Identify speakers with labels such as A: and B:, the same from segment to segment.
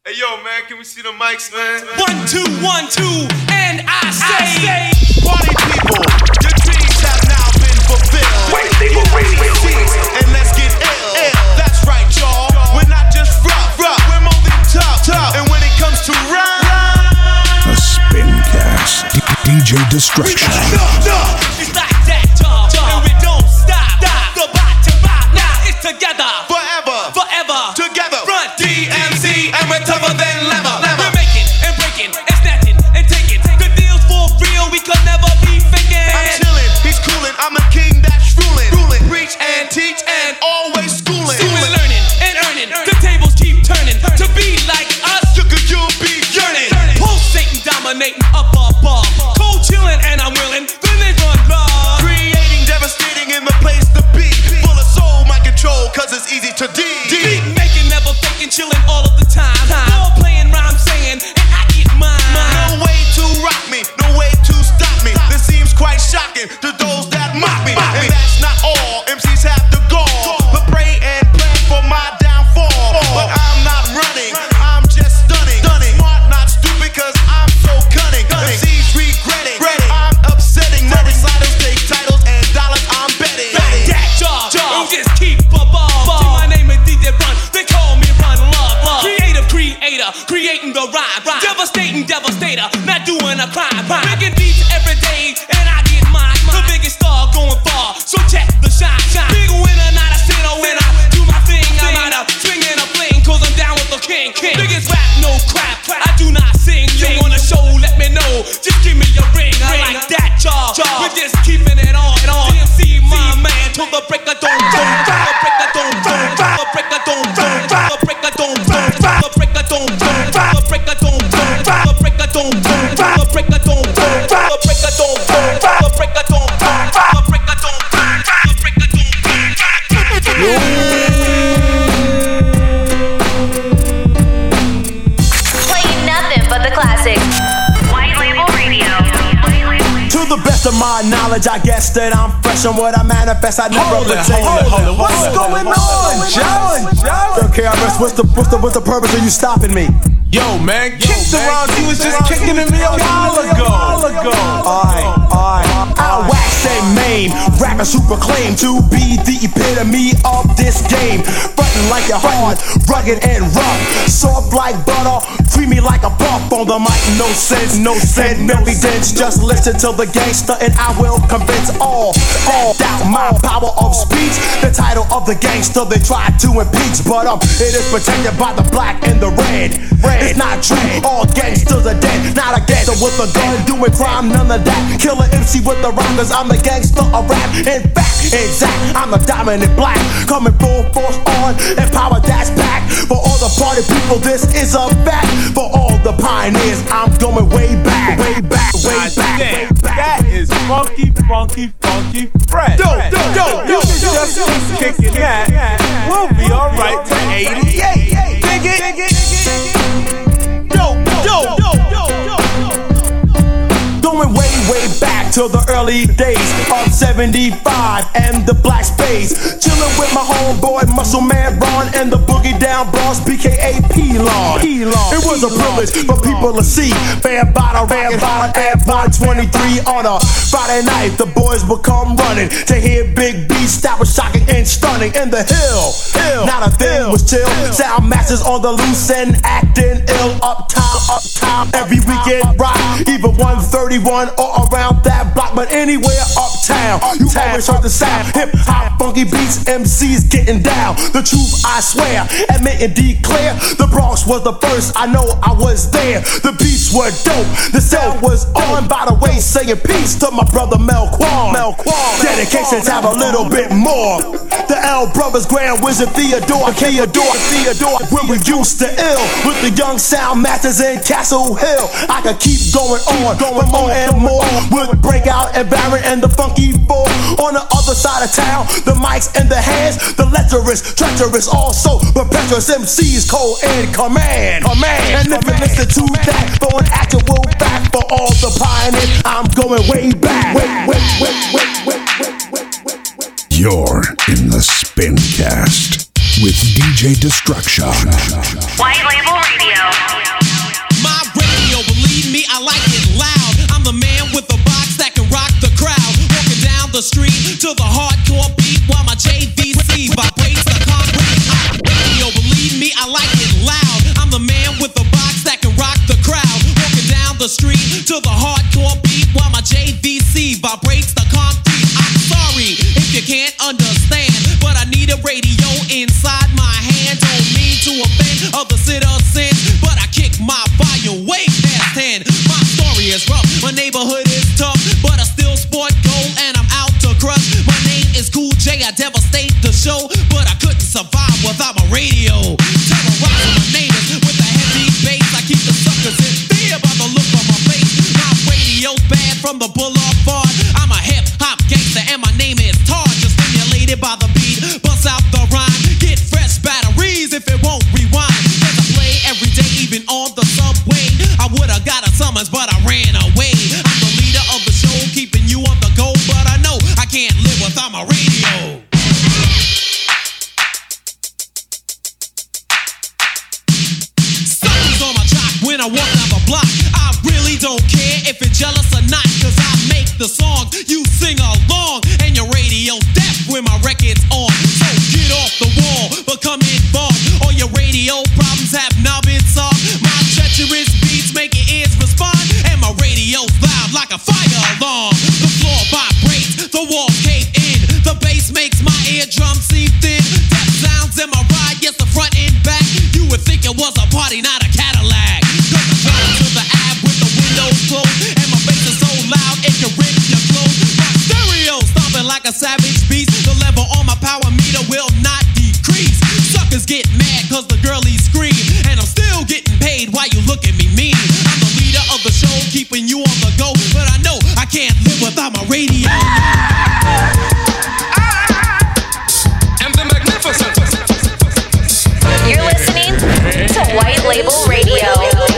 A: Hey yo, man, can we see the mics, man?
B: 1, 2, 1, 2, and I say,
C: party people, your dreams have now been fulfilled.
D: White Label Radio.
C: And let's get ill. That's right, y'all. We're not just rough. We're more than tough. And when it comes to rhyme,
E: a Spincast. DJ Destruction.
B: it's like that, tough, and we don't stop. The bot to rock, now it's together. Forever,
C: together.
B: Front
C: DMC, and we're tougher than leather.
B: We're making and breaking and snatching and taking. The deal's for real, we could never be faking.
C: I'm chillin', he's coolin', I'm the king that's ruling. Preach and teach and always schooling.
B: We're learning and earning. The tables keep turning. To be like us,
C: You'll be yearning.
B: pulsating, dominating up above. Cold chillin' and I'm willing. Then they run love.
C: Creating, devastating in the place to be. Full of soul, my control, cause it's easy to D.
B: Beat making, never faking, chillin' all of the time. All playing, rhyme saying, and I get mine.
C: No way to rock me, no way to stop me. This seems quite shocking to those that mock me. And that's not all, MCs have to go. But pray and plan for my downfall. But I'm not running, I'm just stunning. Smart, not stupid, cause I'm so cunning. MCs regretting, I'm upsetting. My recitals take titles and dollars I'm betting.
B: That job, you just keep a ball. See, my name is DJ Run, they call me Run Love. Creative creator, creating the rhyme. Devastating devastator, not doing a crime. Making beats every day, and I get mine. The biggest star going far, so check the shine. Big winner, not a sinner. When I do my thing, I'm out of swinging a fling, cause I'm down with the king. Biggest rap, no crap, I do not sing. You want a show, let me know, just give me a ring. I like that, y'all. We're just keeping it on. DMC, my man, till the break of dawn. The break of dawn. The break of dawn. The break of dawn. The break of dawn. The break of dawn. The break of dawn. The break of dawn. The break of dawn. The break of dawn. The break of dawn. The break of
F: Playing nothing but the classics. White Label Radio.
G: To the best of my knowledge, I guess that I'm fresh on what I manifest. I never pretend. What's going on, John? KRS, what's the purpose of you stopping me?
A: Yo, man, kicked around. You was just kicking at me a while ago.
G: Alright. I wax and maim, rappers who proclaim to be the epitome of this game. Frontin' like you're hard, rugged and rough, soft like butter, creamy like a puff on the mic. No sense, and evidence. Just listen to the gangster and I will convince all doubt my power of speech. The title of the gangster they tried to impeach, but it is protected by the black and the red. It's not true, all gangsters are dead. Not a gangster with a gun doing crime, none of that. Killer MC with the rockers, I'm the gangster of rap. In fact, exact, I'm the dominant black. Coming full force on, and power that's back. For all the party people, this is a fact. For all the pioneers, I'm going way back.
A: That is funky fresh. You just keep kicking that. We'll be alright to 88. Dig it.
G: Going way back to the early days of 75 and the black space. Chillin' with my homeboy Muscle Man Ron and the Boogie Down Boss BKA P-Lon. It was a privilege for people to see Fan Bottle, and 23 on a Friday night. The boys would come running to hear big beats that was shocking and stunning. In the hill, not a thing was chill. Sound masters on the loose and acting ill. Uptown, every weekend rock. Either 131 or around that block, but anywhere uptown, you always heard the sound. Hip hop, funky beats, MCs getting down. The truth, I swear, admit and declare. The Bronx was the first, I know I was there. The beats were dope, the cell was on. By the way, saying peace to my brother Mel Quan. Dedications have a little bit more. The L Brothers, Grand Wizard Theodore. When we used to ill with the young sound masters in Castle Hill. I could keep going on and more. With Breakout and Baron and the Funky Four. On the other side of town, the mics in the hands, the lecherous, treacherous, also perpetuous MCs cold in command. And if you listen to that, for an actual fact, for all the pioneers, I'm going way back.
E: You're in the Spincast with DJ Destruction.
F: White Label Radio.
B: to the hardcore beat while my JVC vibrates the concrete. I'm sorry if you can't understand, but I need a radio inside my hand. Don't mean to offend other citizens, but I kick my volume way past 10. My story is rough, my neighborhood is tough, but I still sport gold and I'm out to crush. My name is Cool J, I devastate the show, but I couldn't survive without my radio. Terrorizing my neighbors with a heavy bass. I keep the suckers in fear by the look on my face. My radio's bad from the boulevard. I'm a hip-hop gangster and my name is Tar. Just stimulated by the beat, bust out the rhyme. Get fresh batteries if it won't rewind. Cause I play every day, even on the subway. I would've got a summons, but I ran away. I'm the leader of the show, keeping you on the go, but I know I can't live without my radio. Suckers on my jock when I walk down the block. I really don't care if you're jealous or not, cause I make the songs, you sing along, and your radio's deaf when my record's on. So get off the wall, become involved. All your radio problems have now been solved. My treacherous beats make your ears respond, and my radio's loud like a fire alarm. The floor vibrates, the walls cave in, the bass makes my eardrum seem thin. Death sounds in my ride, yes, the front and back. You would think it was a party, not a Cadillac. Cause I drive to the Ave with the windows closed, and my bass is so loud it can rip your clothes. My stereo stomping like a savage beast. The level on my power meter will not decrease. Suckers get mad cause the girlies scream, and I'm still getting paid while you look at me mean. I'm the leader of the show, keeping you on the go, but I know I can't live without my radio.
A: I'm the magnificent.
F: You're listening to White Label Radio.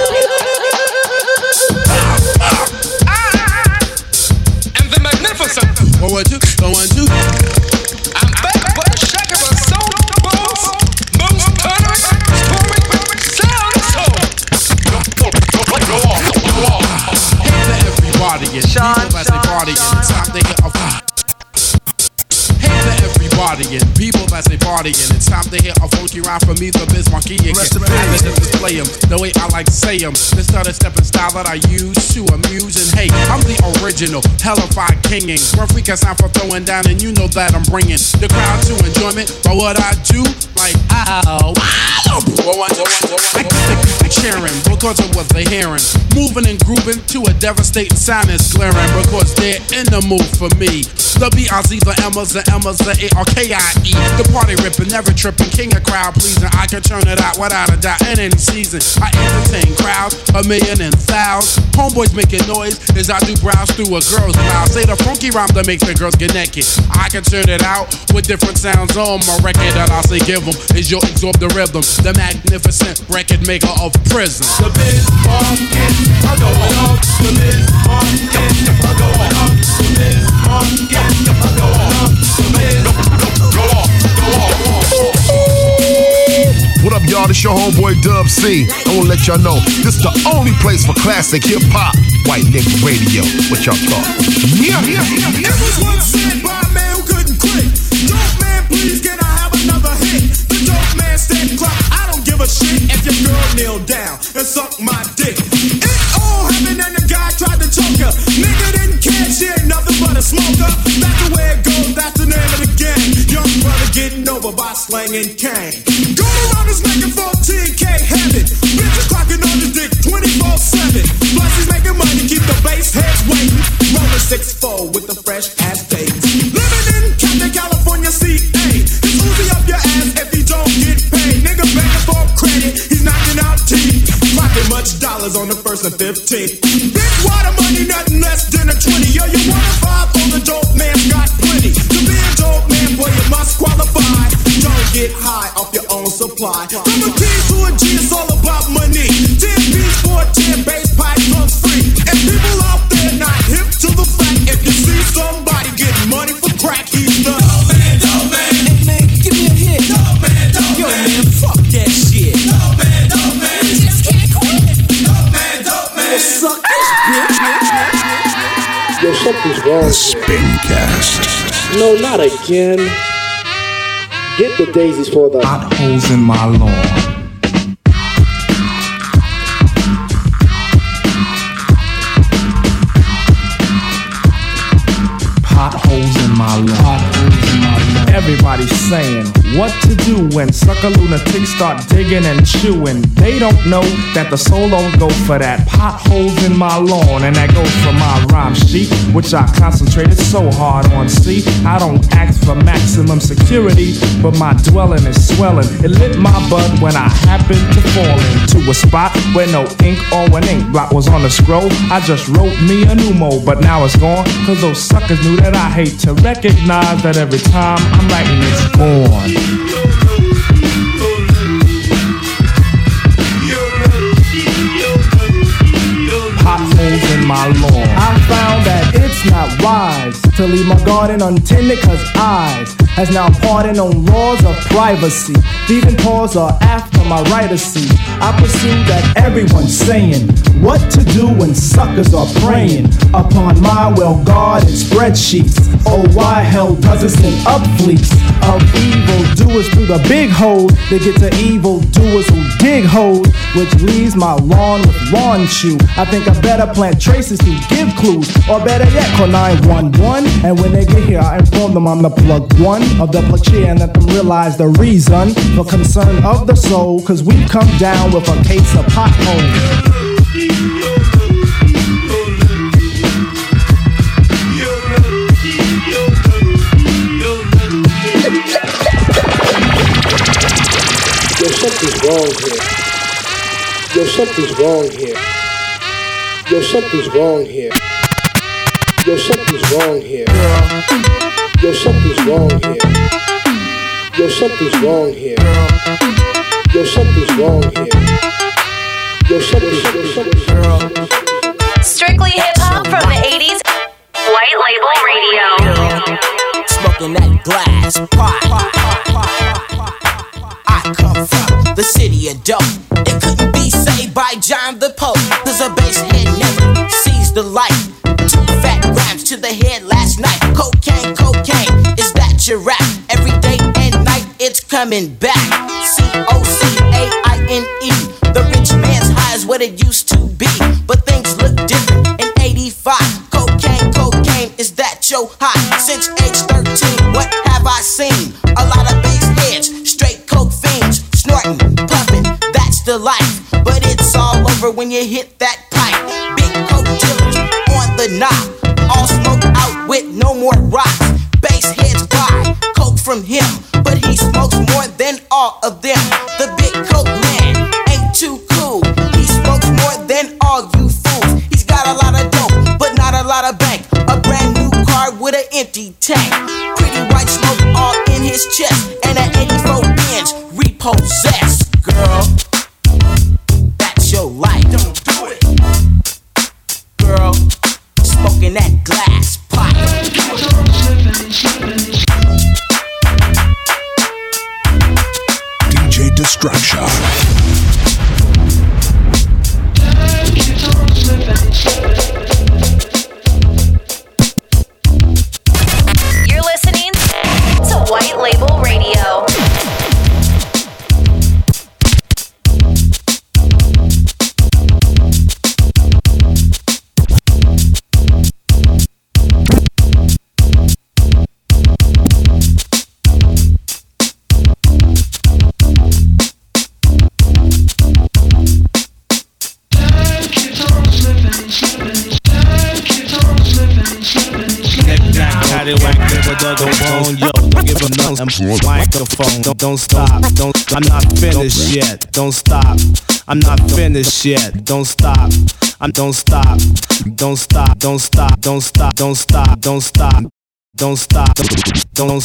A: I'm the magnificent.
D: 1, 1, 2, 1, 2.
A: I'm back with a shaker of soul, balls, most thunders, storming, sound soul. Go off.
D: Hey to everybody and people as they party and it's time to hit a Hey to everybody and people as they party and it's time to hit a funky rhyme for me, the Biz Monkey again. I let them display them the way I like to say them. This other stepping style that I use to amuse, and hey, I'm the original hellified king. One freak I sound for throwing down, and you know that I'm bringing the crowd to enjoyment by what I do. Like ow, like cheering because of what they're hearing. Moving and grooving to a devastating sound is glaring because they're in the mood for me. The B-I-Z, the M's, the M's, the A-R-K-I-E. The party ripping, never tripping, king of crowd pleasing. I can turn it out without a doubt in any season. I entertain crowds, 1,000,000 and thousands. Homeboys making noise as I do browse through a girl's mouth. Say the funky rhyme that makes the girls get naked. I can turn it out with different sounds on my record that I say give them is you'll absorb the rhythm. The magnificent record maker of prison.
G: The Biz Monkey are going up. The Biz Monkey are going up. The Biz Monkey are going up. The Biz go off.
E: What up, y'all? This your homeboy Dub C. I wanna let y'all know this is the only place for classic hip hop. White Label Radio. What y'all thought? Yeah.
G: It was once said by a man who couldn't quit. Dope man, please can I have another hit? The dope man said, "Crap, I don't give a shit if your girl kneel down and suck my dick." It all happened and the guy tried to choke her. Nigga didn't care, she ain't nothing but a smoker. That's the way it goes, that's the name of the game. Young brother getting over by slanging cane. Going around is making 14K heaven. Bitches clocking on his dick 24/7. Plus he's making money, keep the bass heads waiting. Rolling 6-4 with the fresh ass dates. Living in Compton, California, CA. It's Uzi up your ass if you don't get paid. Nigga begging for credit, he's knocking out teeth. Clocking much dollars on the 1st and 15th. Big water money, nothing less than a 20. Yo, you want a 5 on the dope man's got plenty. To be a dope man, boy, you must qualify. Don't get high off your own supply. From a P to a G, it's all about money. 10 P's for a 10 bass pipe comes free. And people out there not hip to the fact, if you see somebody getting money for crack, he's the dope man. Hey man, give me a hit. Dope man. Yo man, fuck that shit. Dope man. You just can't quit. Dope man. Suck this bitch.
H: Yo, something's wrong here.
E: Spincast.
H: No, not again. Get the daisies for the
I: potholes in my lawn. saying what to do when sucker lunatics start digging and chewing. They don't know that the soul don't go for that. Potholes in my lawn, and that goes for my rhyme sheet, which I concentrated so hard on. See, I don't ask for maximum security, but my dwelling is swelling. It lit my bud when I happened to fall into a spot where no ink or an ink blot was on the scroll. I just wrote me a new mode, but now it's gone, cause those suckers knew that I hate to recognize that every time I'm writing it's gone. Potholes in my lawn. I found that it's not wise to leave my garden untended, cause I has now pardoned on laws of privacy. Thieving paws are after my right of seat. I pursue that everyone's saying what to do when suckers are preying upon my well-guarded spreadsheets. Oh, why hell does it send up fleets of evil doers through the big hole to get to evil doers who dig holes, which leaves my lawn with lawn chew. I think I better plant traces to give clues, or better yet, call 911. And when they get here, I inform them I'm the plug one of the plug chair and let them realize the reason for concern of the soul, cause we come down with a case of potholes.
H: Something's wrong here. Yo, something's wrong here. Yo, something's wrong here. Yo, something's wrong here. Yo, something's wrong here. Yo, something's wrong here. Yo, something's wrong here. Yo, something's wrong here.
F: Strictly hip hop from the 80s. White Label Radio.
J: Smoking that glass pot. I come from the city of dope. It couldn't be saved by John the Pope, cause a bass head never sees the light. 2 fat grams to the head last night. Cocaine, is that your rap? Every day and night it's coming back. COCAINE. The rich man's high is what it used to be, but things look different in 85. Cocaine, is that your high? Since age 13, what have I seen? A lot of bass heads, straight coke fiends, snorting, puffing, that's the life. But it's all over when you hit that pipe. Big coke dealers on the knob, all smoked out with no more rocks. Bass heads buy coke from him, but he smokes more than all of them. The big coke man ain't too cool, he smokes more than all you fools. He's got a lot of dope, but not a lot of bank. A brand new car with an empty tank. Pretty white smoke all in his chest, and an 84 Benz repossessed. Girl, that's your life. Don't do it. Girl, smoking that glass pipe.
K: DJ Destruction.
F: You're listening to White Label Radio.
L: Microphone, don't stop, I'm not finished yet. Don't stop, I'm not finished yet. Don't stop, don't stop, don't stop, don't stop, don't stop, don't stop, don't stop. Don't stop, don't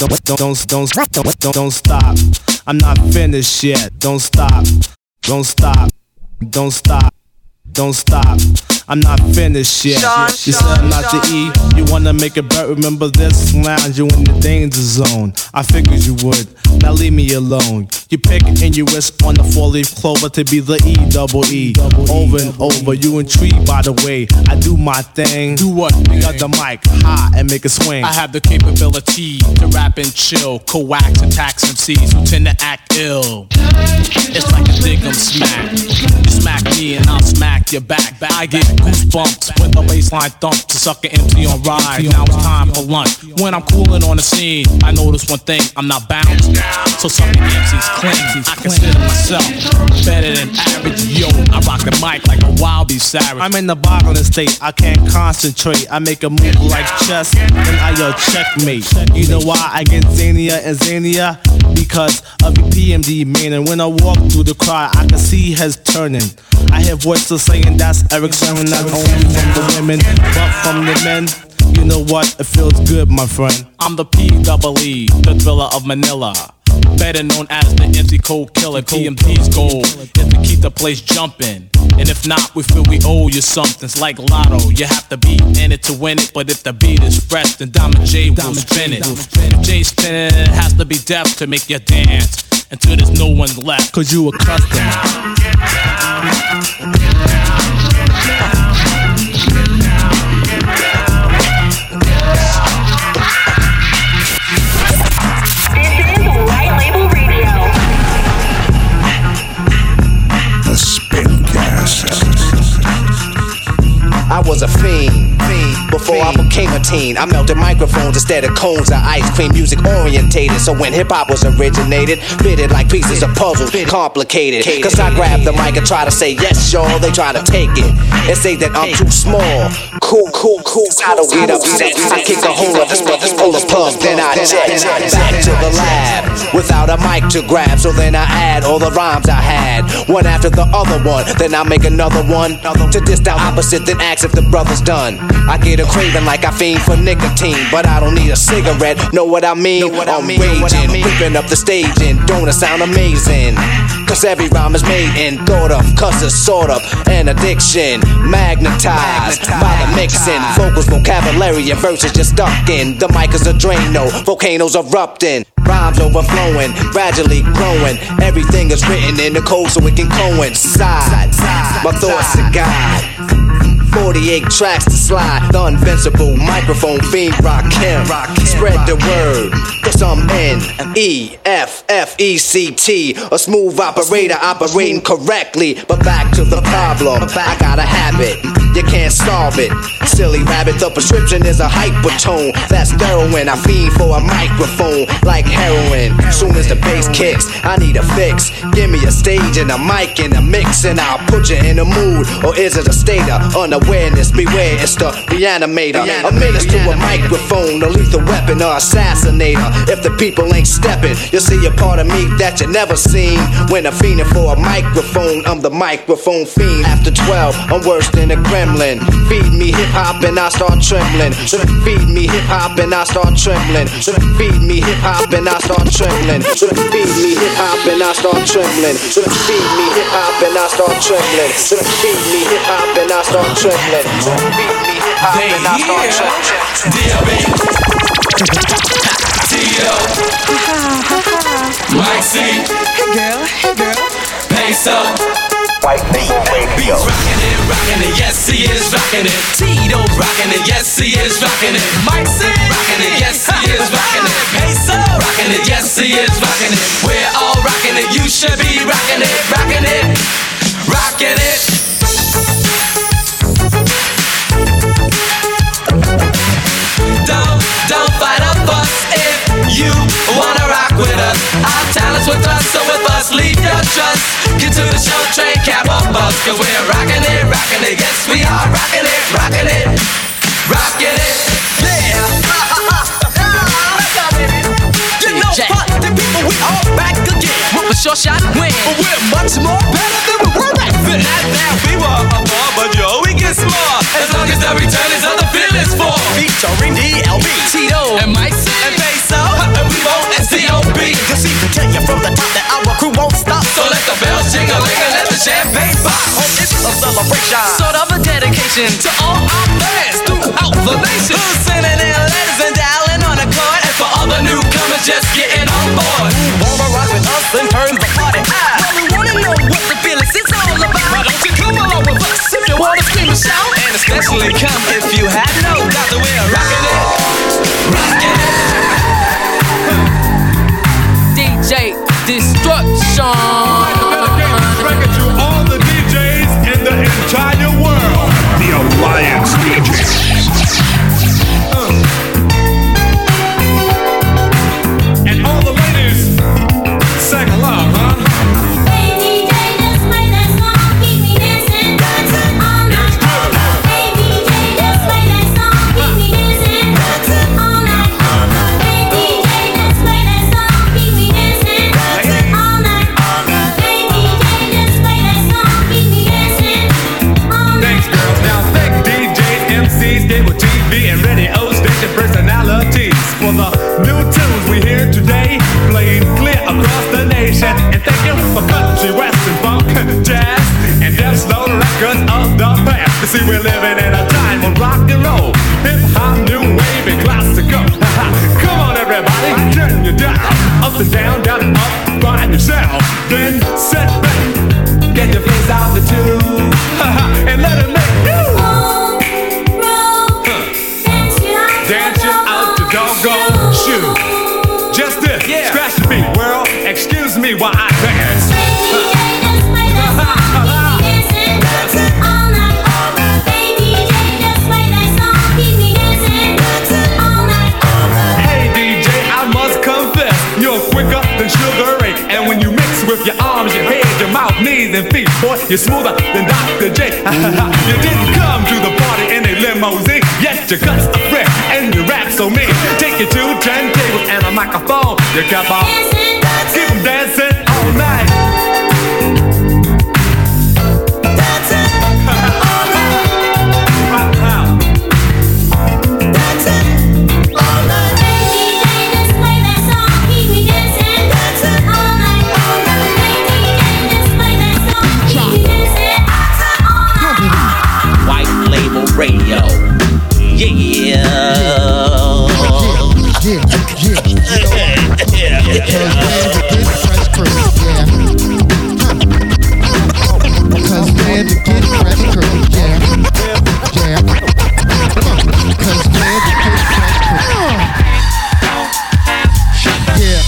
L: stop. I'm not finished yet. Don't stop, don't stop, don't stop, don't stop. I'm not finished yet. You said I'm not the E. You wanna make it better? Remember this? Lounge you in the danger zone. I figured you would. Now leave me alone. You pick and you wish on the 4-leaf clover to be the E-double-E. Over and over. You intrigued by the way I do my thing. Do what? Pick up the mic high and make it swing.
M: I have the capability to rap and chill, coax and tax MCs who tend to act ill. It's like a dig 'em smack. You smack me and I'll smack keep your back. I get goosebumps when the baseline thumps to suck an MC on ride. Now it's time for lunch. When I'm cooling on the scene, I notice one thing, I'm not balanced. So sucking MCs clean. I consider myself better than average. Yo, I rock the mic like a wild beast savage.
L: I'm in the boggling state, I can't concentrate. I make a move like chess, and I yell checkmate. You know why I get zanier and zanier? Because of the PMD man. And when I walk through the crowd, I can see heads turning. I hear voices saying that's Eric Sermon, not only from the women, but from the men. You know what? It feels good, my friend.
M: I'm the P-double-E, the thriller of Manila. Better known as the MC Cold Killer. PMD's goal is to keep the place jumping. And if not, we feel we owe you something. It's like Lotto, you have to be in it to win it. But if the beat is fresh, then Diamond J will spin it. If J's spinning it, it has to be deaf to make you dance until there's no one left, cause you a customer.
K: I was a fiend before I became a teen. I melted microphones instead of cones of ice cream. Music orientated, so when hip-hop was originated, fitted like pieces of puzzles, complicated. Cause I grab the mic and try to say yes, y'all. They try to take it and say that I'm too small. Cool. I don't get upset. I kick a hole of this brothers, pull a plug, then I jet back to the lab without a mic to grab. So then I add all the rhymes I had, one after the other one. Then I make another one to diss the opposite, then ask if the brother's done. I get a craving like I fiend for nicotine, but I don't need a cigarette. Know what I mean? I'm raging, ripping up the stage, and don't it sound amazing? Cause every rhyme is made and thought of, cause it's sort of an addiction. Magnetized by the mixing, vocals, vocabulary, and verses just stuck in. The mic is a Drano, volcanoes erupting, rhymes overflowing, gradually growing. Everything is written in the code so it can coincide. My thoughts to guide. 48 tracks to slide, the invincible microphone fiend Rakim. Spread the word, cause I'm N-E-F-F-E-C-T, a smooth operator operating correctly. But back to the problem, I got a habit, you can't solve it. Silly rabbit, the prescription is a hypertone. That's heroin, I fiend for a microphone like heroin. Soon as the bass kicks, I need a fix. Give me a stage and a mic and a mix, and I'll put you in a mood. Or is it a state of unawareness? Beware, it's the reanimator. A menace to a microphone, a lethal weapon or assassinator. If the people ain't stepping, you'll see a part of me that you never seen. When I'm fiending for a microphone, I'm the microphone fiend. After 12, I'm worse than a gremlin. Feed me hip-hop and I start trembling. Feed me hip-hop and I start trembling. Feed me hip-hop and I start trembling. Feed me hip-hop and I start trembling. Feed me hip-hop and I start trembling. Feed me hip-hop and I start trembling. Feed me hip-hop and I start trembling.
B: D.O.B. Tito. Mike C.
N: Hey girl.
B: Peso.
K: White Label Radio.
B: Beats rockin' it, yes he is rockin' it. Tito rockin' it, yes he is rockin' it. Mike C. rockin' it, yes he is rockin' it. Peso rockin' it, yes he is rockin' it. We're all rockin' it, you should be rockin' it, rockin' it, rockin' it. Don't fight a fuss if you wanna rock with us. Our talents with us, so with us, leave your trust. Get to the show, train, cab, or bus, cause we're rockin' it, yes we are rockin' it, yeah. You know what, the people, we all back again. With a short shot win, but we're much more better than we were back then. Now we were more, but yo, we get smart. As long as the return is of the feelings for. Featuring D.L.B. Tito and Mike C. and Peso. And we won't S.C.O.B. Cause he can tell you from the top that our crew won't stop. So let the bells jingle and let the champagne pop. Oh, it's a celebration, sort of a dedication to all our fans throughout the nation. Who's sending in letters and dialing on a card. And for all the newcomers just getting on board. Wanna rock with us and turn the party out. Well, we wanna know what the feelings is all about. Why don't you come along with us if you wanna scream and shout? And especially come if you had no doubt that we're rockin' it,
N: DJ Destruction.
O: I'd like to dedicate this record to all the DJs in the entire
N: outskirts of the past. You see, we're living in a time of rock and roll, hip hop, new wave, and classical. Come on, everybody, turn your dial up and down, down and up, find yourself. Then sit back, get your face out the tube, and let it make you dance you out your doggone shoe. Just this, scratch the beat, world. Excuse me while I dance. You're quicker than Sugar Ray. And when you mix with your arms, your head, your mouth, knees, and feet, boy, you're smoother than Dr. J. You didn't come to the party in a limousine, yet your cuts are fresh and your rap so mean. Take you to turntables and a microphone. You kept on, keep them dancing all night. Dancing all night. Right now. Dancing all night.
K: Radio. Yeah.
O: Cause we're the Get Fresh Crew. Yeah. Yeah. Cause we're the Get Fresh Crew. Yeah.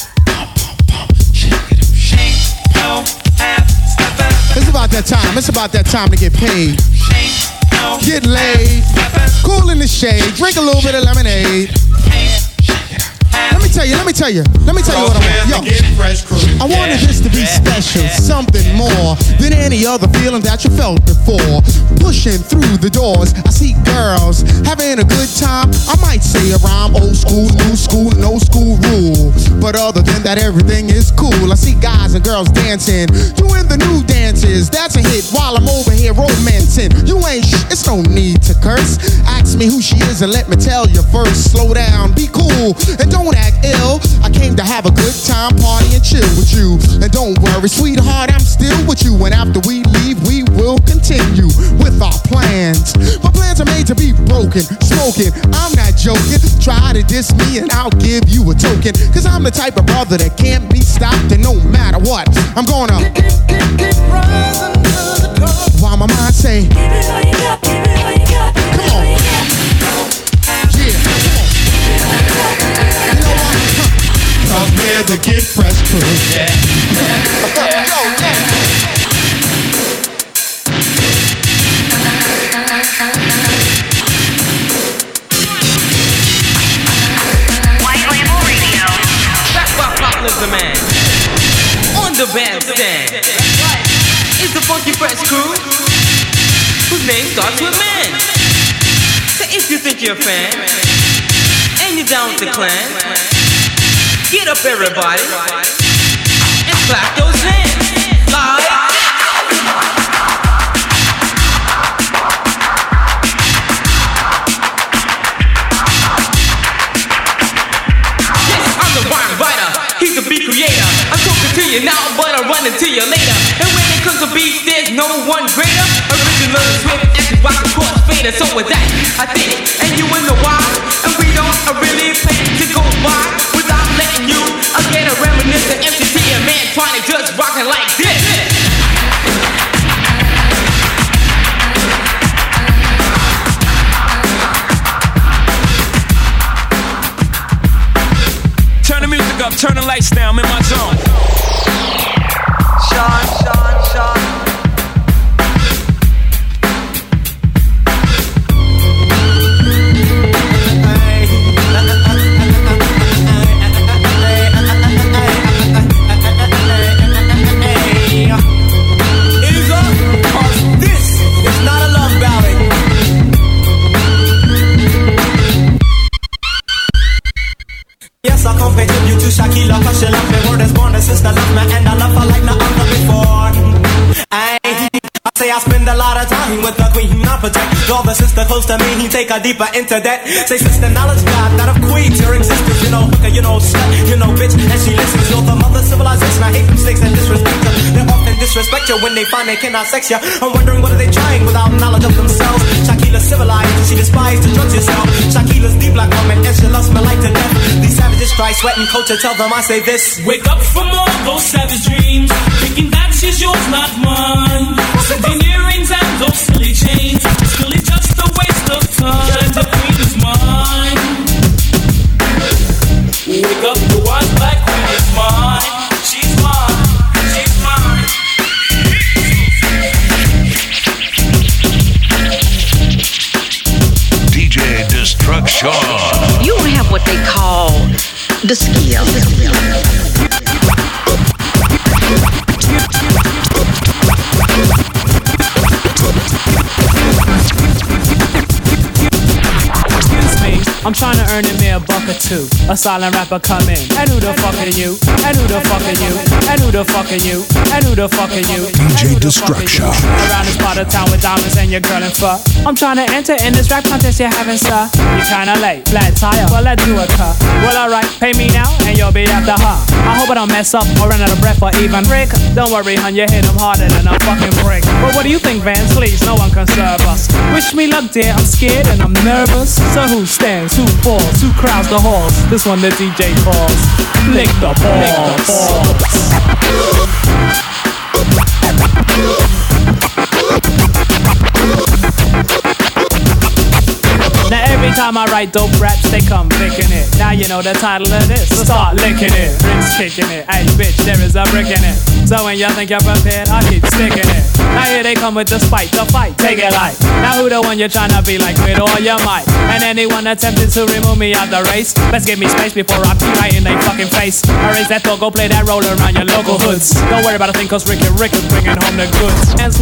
O: It's about that time. It's about that time to get paid. Get laid, cool in the shade, drink a little bit of lemonade. Let me tell you what I want. Yo, I wanted this to be special, something more than any other feeling that you felt before. Pushing through the doors, I see girls having a good time. I might say a rhyme, old school, new school, no school rule. But other than that, everything is cool. I see guys and girls dancing, doing the new dances. That's a hit while I'm over here romancing. You ain't it's no need to curse. Ask me who she is and let me tell you first. Slow down, be cool, and don't act ill. I came to have a good time, party and chill with you. And don't worry, sweetheart, I'm still with you. And after we leave, we will continue with our plans. My plans are made to be broken, smoking. I'm not joking. Try to diss me and I'll give you a token. Cause I'm the type of brother that can't be stopped. And no matter what, I'm gonna keep rising to the top. While my mind say, give it all you got, give it all you got. Come on. Yeah, come on. You know what? Cause we're the Get Fresh Crew. Yeah.
B: White Label Radio. Back by Pop the Man. On the bandstand is the Funky Fresh Crew, whose name starts with man. So if you think you're a fan and you're down with the clan, get up everybody and clap those hands like yes, I'm the rhyme writer, he's the beat creator. I'm talking to you now, but I'll run into you later. And when it comes to beats, there's no one greater. Original Swift and rock the cross fader. So with that, I think, and you in the why, and we don't really plan to go by without letting you get a reminiscent MCT, a man trying to just rock it like this.
P: Turn the music up, turn the lights down, I'm in my zone.
B: Sean.
Q: say I spend a lot of time with the queen, I protect all the sister close to me, he take her deeper into that. Say sister knowledge God, not of queens, your existence, you know hooker, you know slut, you know bitch, and she listens. You're the mother civilization, I hate mistakes and disrespect her. They often disrespect you when they find they cannot sex you. I'm wondering what are they trying without knowledge of themselves. Shaquila's civilized, she despised the drugs herself. Shaquila's deep black woman, and she loves me like to death. These savages try sweating culture, tell them I say this.
B: Wake up from all those savage dreams, thinking that she's yours, not mine. The earrings and those silly chains, it's really just a waste of time. The queen is mine. Wake up, the wise black queen is mine. She's mine, she's mine.
R: DJ Destruction.
S: You don't have what they call the skill.
T: I'm trying to earn me a buck or two. A silent rapper come in. And who the fuck are you? And who the fuck are you? And who the fuck are you? And who the fuck are you?
R: DJ Destruction.
T: Around this part of town with diamonds and your girl and fur. I'm trying to enter in this rap contest you're having, sir. You're kinda late, flat tire, but let's do a cut. Well, alright, pay me now and you'll be after her. I hope I don't mess up or run out of breath or even Rick. Don't worry, hun, you hit him harder than a fucking brick. But what do you think, Vance? Please, no one can serve us. Wish me luck, dear. I'm scared and I'm nervous. So who stands? Who falls? Who crowds the halls? This one the DJ calls Lick the balls. Now every time I write dope raps, they come picking it. Now you know the title of this, so start licking it. Bricks kicking it, hey bitch, there is a brick in it. So when y'all think you're prepared, I keep sticking it. Now here they come with the spite, the fight, take it light. Now who the one you're trying to be like with all your might? And anyone attempting to remove me out the race, let's give me space before I be right in they fucking face. I raise that thought, go play that roller around your local hoods. Don't worry about a thing, cause Rick is bringing home the goods. This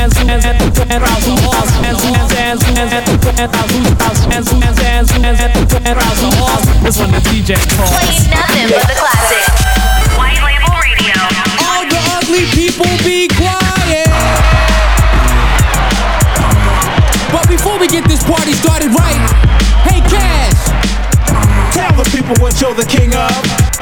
T: one the DJ calls.
F: Playing nothing but the classic. White Label Radio.
B: All the ugly people be quiet. But before we get this party started right, hey Cash,
G: tell the people what you're the king of.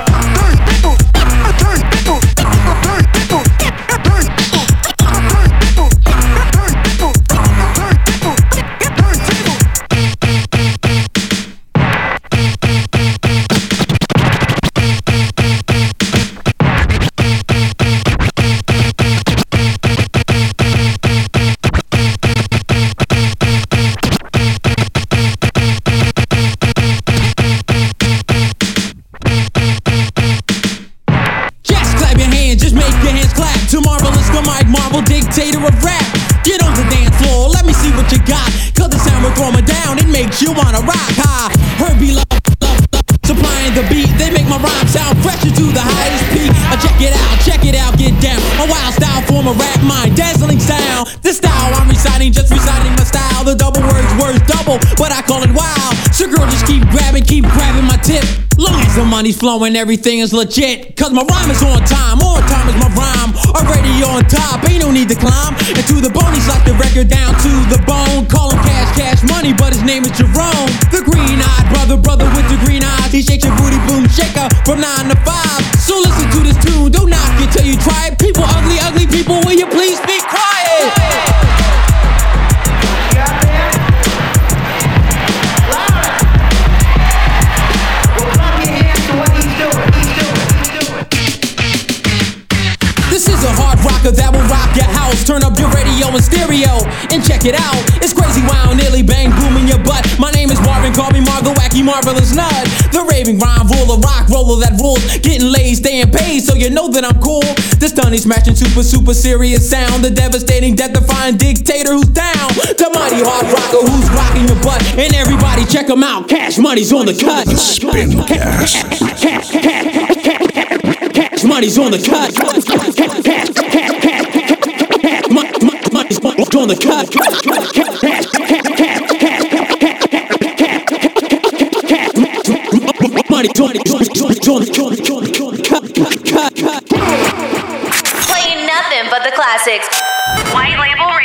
B: Dictator of rap, get on the dance floor, let me see what you got. Cause the sound will throw me down, it makes you wanna rock high. Herbie love, supplying the beat, they make my rhyme sound fresher to the highest peak. Check it out, get down. A wild style form of rap, mind dazzling sound. This style I'm reciting, just reciting my style. The double words double, but I call it wild. So girl, just keep grabbing my tip. Long as the money's flowing, everything is legit. Cause my rhyme is on time is my rhyme. Already on top, ain't no need to climb. And to the bone, he's like the record down to the bone. Call him Cash Money, but his name is Jerome. The green-eyed brother with the green eyes. He shakes your booty, boom, shaker from 9 to 5. So listen to this tune, don't knock it till you try it. People, ugly people, will you please be quiet? This is a hard rocker that will rock your house. Turn up your radio and stereo and check it out. It's crazy, wow, nearly bang, boom in your butt. My name is Marvin, call me Mar, the wacky, marvelous nut. The raving rhyme ruler, rock roller that rules. Getting laid, staying paid, so you know that I'm cool. The stunning, smashing, super serious sound. The devastating, death-defying dictator who's down. The mighty hard rocker who's rocking your butt. And everybody check him out, Cash Money's on the cut.
R: Spin gas.
B: Cash Money's on the cut. Money's on the cut.
F: Playing nothing but the classics. White Label